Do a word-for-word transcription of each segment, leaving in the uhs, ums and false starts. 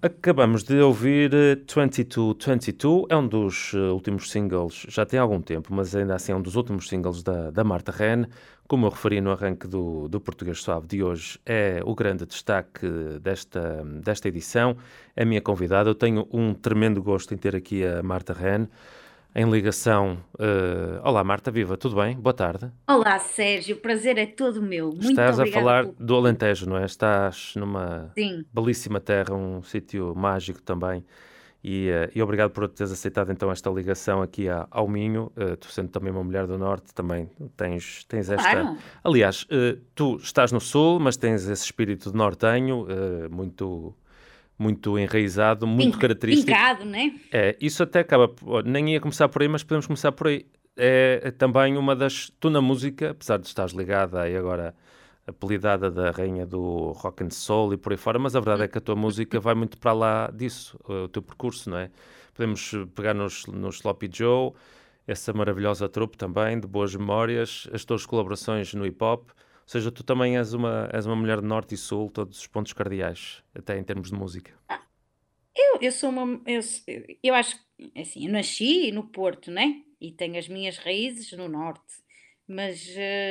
Acabamos de ouvir eh, vinte e dois vinte e dois, é um dos eh, últimos singles, já tem algum tempo, mas ainda assim é um dos últimos singles da, da Marta Ren. Como eu referi no arranque do, do Português Suave de hoje, é o grande destaque desta, desta edição. É a minha convidada. Eu tenho um tremendo gosto em ter aqui a Marta Ren em ligação. eh, Olá, Marta, viva, tudo bem? Boa tarde. Olá, Sérgio, o prazer é todo meu. Muito Estás a obrigada falar pelo do convite. Alentejo, não é? Estás numa Sim, belíssima terra, um sítio mágico também. E, eh, e obrigado por teres aceitado então esta ligação aqui a- ao Minho. Eh, tu sendo também uma mulher do Norte, também tens, tens esta. claro. Aliás, eh, tu estás no Sul, mas tens esse espírito de nortenho, eh, muito, muito enraizado, muito Fin- característico. Fincado, né? É, isso até acaba. por- Nem ia começar por aí, mas podemos começar por aí. É, é também uma das. Tu na música, apesar de estares ligada e agora apelidada da rainha do rock and soul e por aí fora, mas a verdade é que a tua música vai muito para lá disso, o teu percurso, não é? Podemos eh, pegar nos, nos Sloppy Joe, essa maravilhosa trupe também, de boas memórias, as tuas colaborações no hip hop. Ou seja, tu também és uma, és uma mulher de norte e sul, todos os pontos cardeais, até em termos de música. Eu, eu sou uma. Eu, eu acho que, assim, eu nasci no Porto, né? E tenho as minhas raízes no Norte. Mas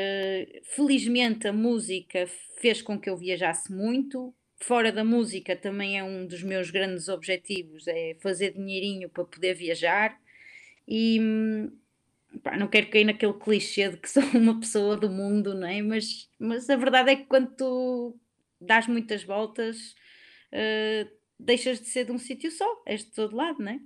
eh, felizmente a música fez com que eu viajasse muito. Fora da música também é um dos meus grandes objetivos, é fazer dinheirinho para poder viajar. E, hum, pá, não quero cair naquele clichê de que sou uma pessoa do mundo, não é? Mas, mas a verdade é que quando tu dás muitas voltas, eh, deixas de ser de um sítio só, és de todo lado, não é?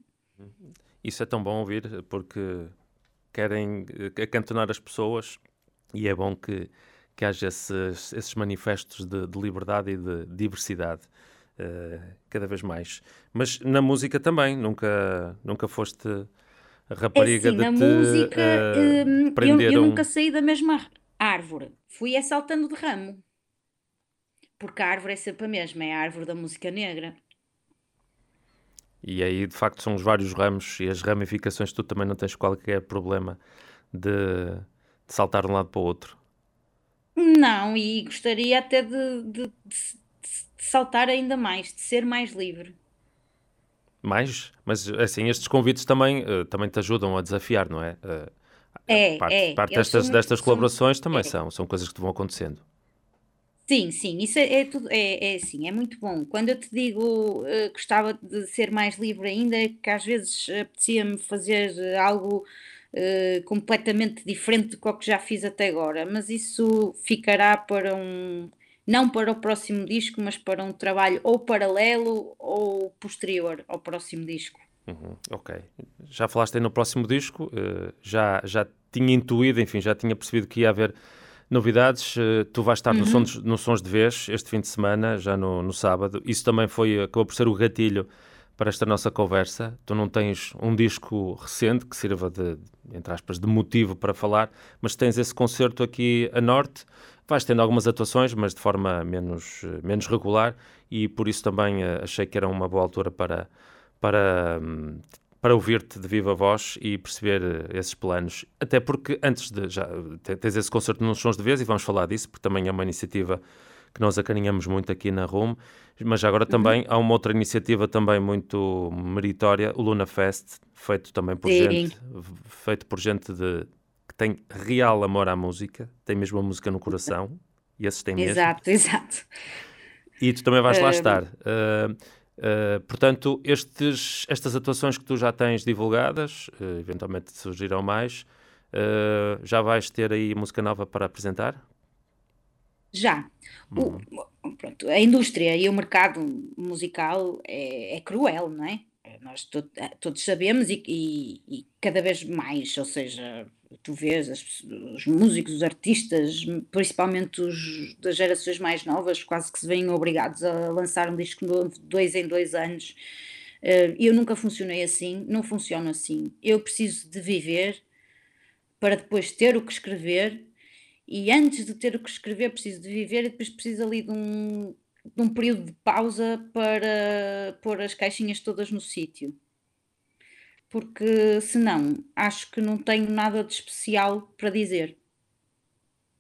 Isso é tão bom ouvir, porque querem eh, acantonar as pessoas e é bom que, que haja esses, esses manifestos de, de liberdade e de diversidade eh, cada vez mais. Mas na música também, nunca, nunca foste a É rapariga assim, de na te música, eh, hum, eu, prender eu a nunca um. saí da mesma árvore, fui é saltando de ramo, porque a árvore é sempre a mesma, é a árvore da música negra. E aí, de facto, são os vários ramos e as ramificações, tu também não tens qualquer problema de, de saltar de um lado para o outro. Não, e gostaria até de, de- de- de saltar ainda mais, de ser mais livre. Mais, mas assim, estes convites também, eh, também te ajudam a desafiar, não é? Eh, eh, É, parte é, parte eu sou destas, muito, destas sou, colaborações também é. são, são coisas que te vão acontecendo. Sim, sim, isso é, é tudo, é, é assim, é muito bom. Quando eu te digo, eh, gostava de ser mais livre ainda, é que às vezes apetecia-me fazer eh, algo eh, completamente diferente do que o que já fiz até agora, mas isso ficará para um, não para o próximo disco, mas para um trabalho ou paralelo ou posterior ao próximo disco. Uhum, ok. Já falaste aí no próximo disco, eh, já, já tinha intuído, enfim, já tinha percebido que ia haver novidades. Eh, tu vais estar no Uhum. Sons, no Sons de Vez este fim de semana, já no, no sábado. Isso também foi, acabou por ser o gatilho para esta nossa conversa. Tu não tens um disco recente que sirva de, entre aspas, de motivo para falar, mas tens esse concerto aqui a norte. Vais tendo algumas atuações, mas de forma menos, eh, menos regular, e por isso também eh, achei que era uma boa altura para, para, hum, para ouvir-te de viva voz e perceber eh, esses planos. Até porque antes de. Já te- tens esse concerto nos Sons de Vez e vamos falar disso, porque também é uma iniciativa que nós acarinhamos muito aqui na Room, mas já agora Uhum. também há uma outra iniciativa também muito meritória, o Luna Fest, feito também por Sim, gente, feito por gente de, que tem real amor à música, tem mesmo a música no coração, e esses têm mesmo. exato, exato. E tu também vais lá Hum, estar. Uh, uh, portanto, estes, estas atuações que tu já tens divulgadas, uh, eventualmente surgirão mais, uh, já vais ter aí música nova para apresentar? Já. O- Uhum. pronto, a indústria e o mercado musical é, é cruel, não é? Nós to- eh, todos sabemos e, e- e cada vez mais, ou seja, tu vês as pessoas- os músicos, os artistas, principalmente os das gerações mais novas, quase que se veem obrigados a lançar um disco novo de dois em dois anos. Eh, Eu nunca funcionei assim, não funciono assim. Eu preciso de viver para depois ter o que escrever e antes de ter o que escrever, preciso de viver e depois preciso ali de um, de um período de pausa para pôr as caixinhas todas no sítio. Porque senão acho que não tenho nada de especial para dizer.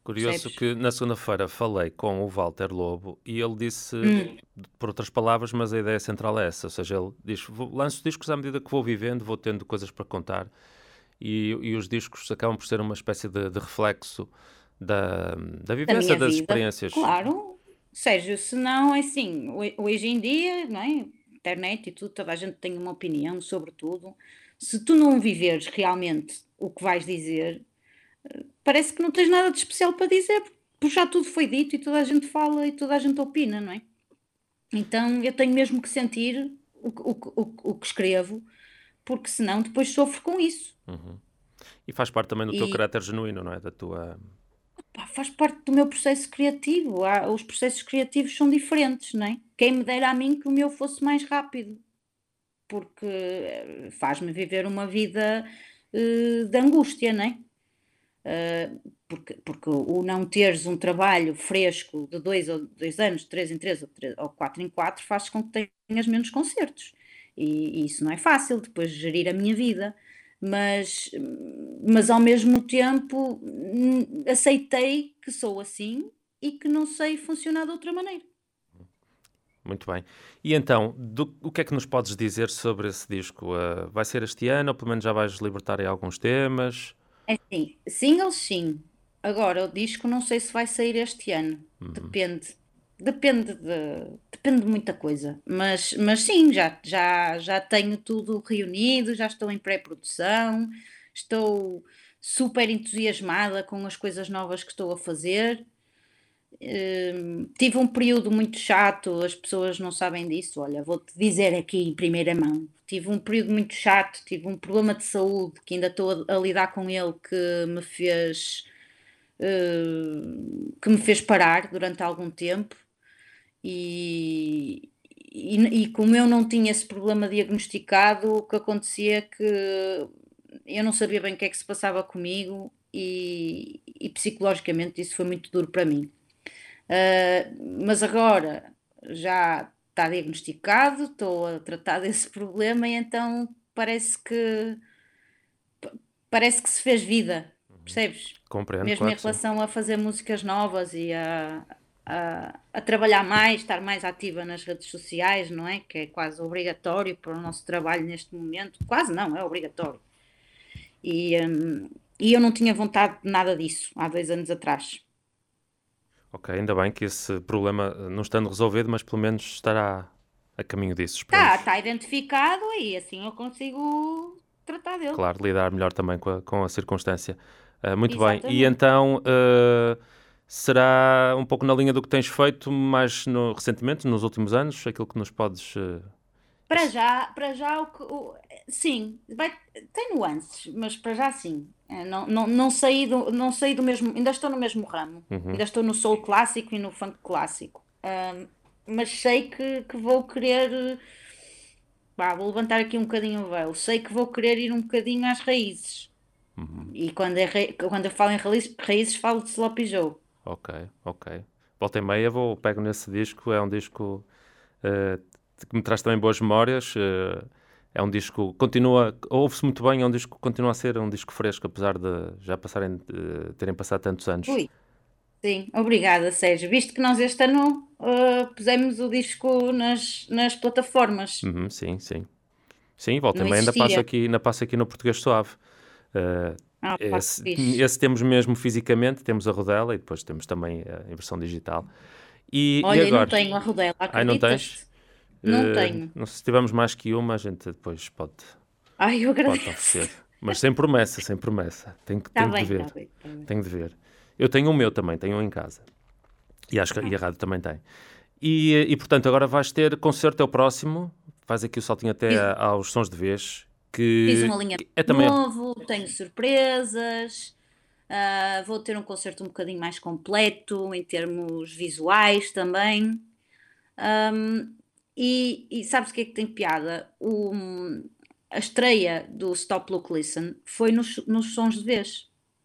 Curioso percebes? que na segunda-feira falei com o Walter Lobo e ele disse, Hum, por outras palavras, mas a ideia central é essa. Ou seja, ele diz: "Vou- lanço discos à medida que vou vivendo, vou tendo coisas para contar e, e os discos acabam por ser uma espécie de, de reflexo da, da da vivência, minha das vida, experiências." claro. Sérgio, se não é assim, ho- hoje em dia, não é? Internet e tudo, toda a gente tem uma opinião sobre tudo. Se tu não viveres realmente o que vais dizer, parece que não tens nada de especial para dizer, porque já tudo foi dito e toda a gente fala e toda a gente opina, não é? Então eu tenho mesmo que sentir o, que- o, que- o, que- o que escrevo, porque senão depois sofro com isso. Uhum. E faz parte também do teu E caráter genuíno, não é? Da tua. pá, faz parte do meu processo criativo. Há- os processos criativos são diferentes, não é? Quem me dera a mim que o meu fosse mais rápido, porque eh, faz-me viver uma vida eh, de angústia, não é? Porque, porque o não teres um trabalho fresco de dois ou dois anos, de três em três ou, três, ou quatro em quatro, faz com que tenhas menos concertos. E, e isso não é fácil, depois gerir a minha vida. Mas, mas ao mesmo tempo hum, aceitei que sou assim e que não sei funcionar de outra maneira. Muito bem. E então, do- o que é que nos podes dizer sobre esse disco? Ah, vai ser este ano, ou pelo menos já vais libertar aí alguns temas? É assim, singles sim. Agora, o disco não sei se vai sair este ano. Uhum. Depende. Depende de, depende de muita coisa. Mas, mas sim, já, já, já tenho tudo reunido, já estou em pré-produção, estou super entusiasmada com as coisas novas que estou a fazer. Hum, tive um período muito chato, as pessoas não sabem disso. Olha, vou-te dizer aqui em primeira mão. Tive um período muito chato, tive um problema de saúde que ainda estou a, a lidar com ele, que me fez, hum, que me fez parar durante algum tempo. E, e, e como eu não tinha esse problema diagnosticado, o que acontecia é que eu não sabia bem o que é que se passava comigo e, e psicologicamente isso foi muito duro para mim. Uh, mas agora já está diagnosticado, estou a tratar desse problema e então parece que parece que se fez vida, percebes? Compreendo, Mesmo em claro que sim. relação a fazer músicas novas e a, a, a trabalhar mais, estar mais ativa nas redes sociais, não é? Que é quase obrigatório para o nosso trabalho neste momento. Quase não, é obrigatório. E, um, e eu não tinha vontade de nada disso há dois anos atrás. Ok, ainda bem que esse problema, eh, não estando resolvido, mas pelo menos estará a caminho disso, Tá, esperemos. tá identificado e assim eu consigo tratar dele. Claro, lidar melhor também com a, com a circunstância. Ah, muito bem. E Exatamente. então, ah, será um pouco na linha do que tens feito mais no- recentemente, nos últimos anos, aquilo que nos podes... ah, Para ass- já, para já o que o- sim, vai, tem nuances, mas para já sim. É, Não, não, não saí do, não saí do mesmo, ainda estou no mesmo ramo, Uhum. ainda estou no soul clássico e no funk clássico. Ahm, mas sei que, que vou querer, pá, vou levantar aqui um bocadinho o véu, sei que vou querer ir um bocadinho às raízes. Uhum. E quando, é, ra- quando eu falo em raízes, raízes falo de Sloppy Joe. Ok, ok. Volta e meia vou, pego nesse disco, é um disco ah, que me traz também boas memórias. ah, é um disco, continua, ouve-se muito bem, é um disco que continua a ser um disco fresco, apesar de já passarem, de terem passado tantos anos. Ui, sim, obrigada, Sérgio. Visto que nós este ano uh, pusemos o disco nas, nas plataformas, Uhum, sim, sim. Sim, volta e não meia ainda passo existia. aqui, ainda passo aqui no Português Suave. Uh, Ah, pá, que esse, fixe. esse temos mesmo fisicamente, temos a rodela e depois temos também a, em versão digital. E, e Olha, eu não agora? tenho a rodela, Ai, não tens? acreditas-te? Não Uh, tenho. não sei se tivermos mais que uma, a gente depois pode, Ai, eu pode agradeço. oferecer. Mas sem promessa, sem promessa. Tenho, que- Está tenho de bem, está ver. bem, está bem. Tenho de ver. Eu tenho o meu também, tenho um em casa. E acho que e Ah, a rádio também tem. E, e portanto, agora vais ter concerto, é o próximo. Faz aqui o saltinho até fiz, a- aos Sons de Vez, fiz que, um alinhamento que é também. novo, tenho surpresas, ah, vou ter um concerto um bocadinho mais completo em termos visuais também. Ahm, e, e sabes o que é que tem piada? O, a estreia do Stop Look Listen foi nos, nos Sons de Vez.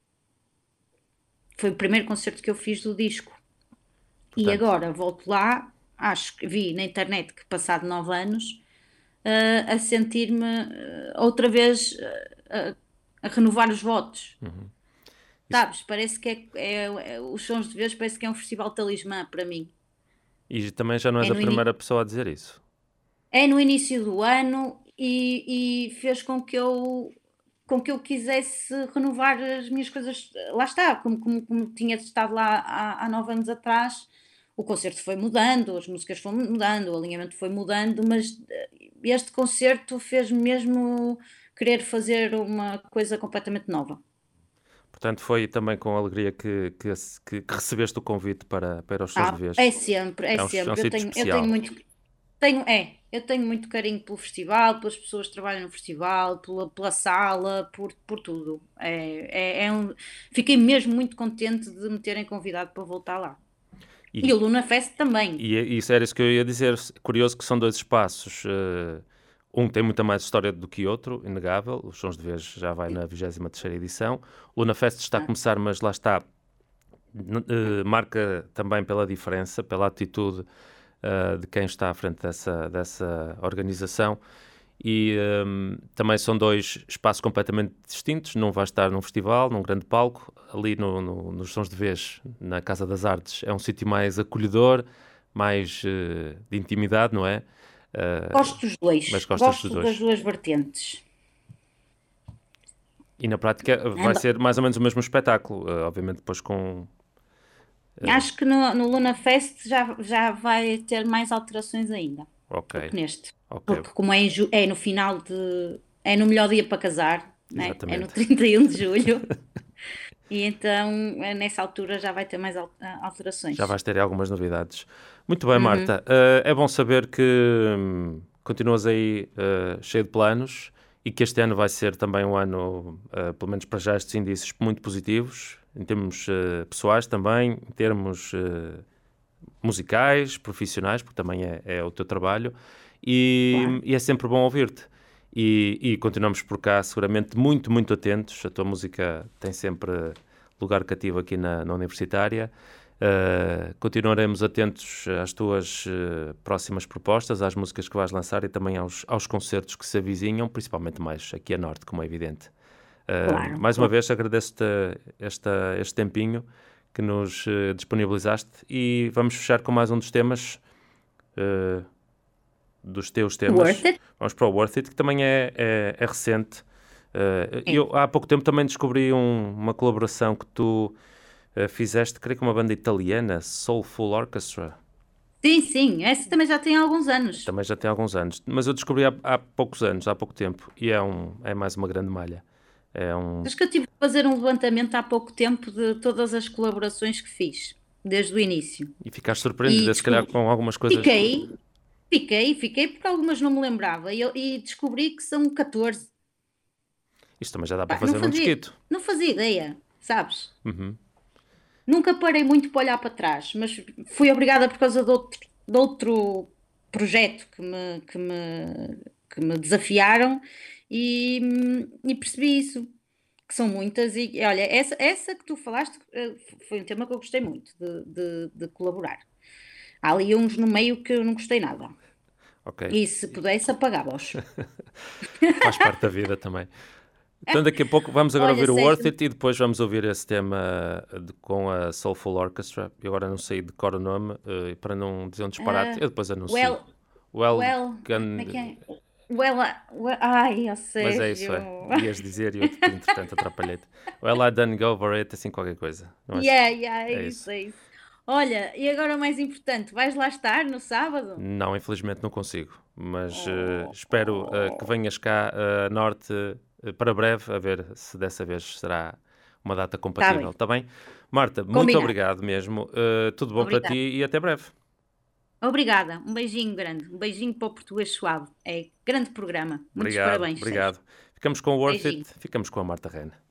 Foi o primeiro concerto que eu fiz do disco. E Portanto, agora volto lá, acho que vi na internet que passado nove anos, ah, a sentir-me ah, outra vez ah, a, a renovar os votos. Isso, sabes? Parece que é, é- é- os Sons de Vez parece que é um festival talismã para mim. e também já não és É a no, ini- primeira pessoa a dizer isso. é no início do ano e, e fez com que eu com que eu quisesse renovar as minhas coisas. Lá está, como, como, como tinha estado lá há, há nove anos atrás, o concerto foi mudando, as músicas foram mudando, o alinhamento foi mudando, mas eh, este concerto fez mesmo querer fazer uma coisa completamente nova. Portanto, foi também com alegria que, que, que- que recebeste o convite para, para ir aos Sons de Ah, é Vez. sempre, é É um, é um sempre. Eu sítio tenho, eu tenho especial. muito, tenho, é, eu tenho muito carinho pelo festival, pelas pessoas que trabalham no festival, pela, pela sala, por, por tudo. É, é, é um, fiquei mesmo muito contente de me terem convidado para voltar lá. E o E, Luna Fest também. e é- isso era isso que eu ia dizer. Curioso que são dois espaços. eh, um tem muita mais história do que outro, inegável. Os Sons de Vez já vai na vigésima terceira edição. O Luna Fest está a Ah, começar, mas lá está. n- eh, marca também pela diferença, pela atitude eh, de quem está à frente dessa, dessa organização. E ehm, também são dois espaços completamente distintos. Não vai estar num festival, num grande palco. Ali no, no- nos Sons de Vez, na Casa das Artes, é um sítio mais acolhedor, mais eh, de intimidade, não é? Eh, gosto dos mas dois, gostas dos gosto das dois. duas vertentes. E na prática eh, vai Anda- ser mais ou menos o mesmo espetáculo, eh, obviamente depois com... eh, Acho que no, no Luna Fest já, já vai ter mais alterações ainda ok, do que neste. ok, Porque como é, em ju- é no final de... É no melhor dia para casar, né? É no exatamente. trinta e um de julho. E então, eh, nessa altura, já vai ter mais al- ah, Já alterações. vais ter aí algumas novidades. Muito bem, Uhum. Marta. Eh, é bom saber que hum, continuas aí eh, cheio de planos e que este ano vai ser também um ano, eh, pelo menos para já, estes indícios muito positivos, em termos eh, pessoais também, em termos eh, musicais, profissionais, porque também é, é o teu trabalho, e, Claro. e é sempre bom ouvir-te. E, e continuamos por cá, seguramente muito, muito atentos. A tua música tem sempre lugar cativo aqui na, na Universitária. Uh, continuaremos atentos às tuas uh, próximas propostas, às músicas que vais lançar e também aos, aos concertos que se avizinham, principalmente mais aqui a norte, como é evidente. Uh, Claro, mais uma claro. vez agradeço-te esta, este tempinho que nos uh, disponibilizaste e vamos fechar com mais um dos temas, uh, dos teus Worth temas. it? Vamos para o Worth It, que também é, é, é recente. Uh, É. eu há pouco tempo também descobri um- uma colaboração que tu uh, fizeste, creio que uma banda italiana, Soulful Orchestra. Sim, sim, essa também já tem alguns anos. Também já tem alguns anos, mas eu descobri há, há poucos anos, há pouco tempo, e é, um, é mais uma grande malha. É um... Acho que eu tive que fazer um levantamento há pouco tempo de todas as colaborações que fiz, desde o início. E ficaste E surpreendida, se calhar, descobri, com algumas coisas. fiquei, fiquei, fiquei, porque algumas não me lembrava. E, eu- e descobri que são catorze. Isto também já dá para Pá, não fazer um fazia, desquito. não fazia ideia, sabes? Uhum. Nunca parei muito para olhar para trás, mas fui obrigada por causa de outro, de outro projeto que me, que me, que me desafiaram e, e percebi isso, que são muitas. E olha, essa, essa que tu falaste eh, foi um tema que eu gostei muito de, de, de colaborar. Há ali uns no meio que eu não gostei nada. Ok. E se pudesse, apagava-os. Faz parte da vida também. Então daqui a pouco vamos agora Olha, ouvir o Worth Sérgio, It e depois vamos ouvir esse tema de- com a Soulful Orchestra. Eu agora não sei de cor o nome, eh, para não dizer um disparate, eu depois anuncio. well, Well, well, como é que Gun... é? Well, well, ai, ó Mas é isso, Sérgio. é. Ias dizer e eu, entretanto, atrapalhei-te. Well, I done go over it, assim qualquer coisa. Não é, Yeah, yeah, é é isso, isso. é isso. Olha, e agora o mais importante, vais lá estar no sábado? Não, infelizmente não consigo, mas eh, Oh, espero eh, que oh. venhas cá eh, a norte eh, para breve, a ver se dessa vez será uma data Tá compatível, bem, está bem? Marta, muito combinado. obrigado mesmo, eh, tudo bom para ti Obrigada. e até breve. Obrigada. Um beijinho grande. Um beijinho para o português suave. É grande programa. Muitos Obrigado, parabéns, Sérgio. obrigado. Ficamos com o Worth It, Beijinho. ficamos com a Marta Rena.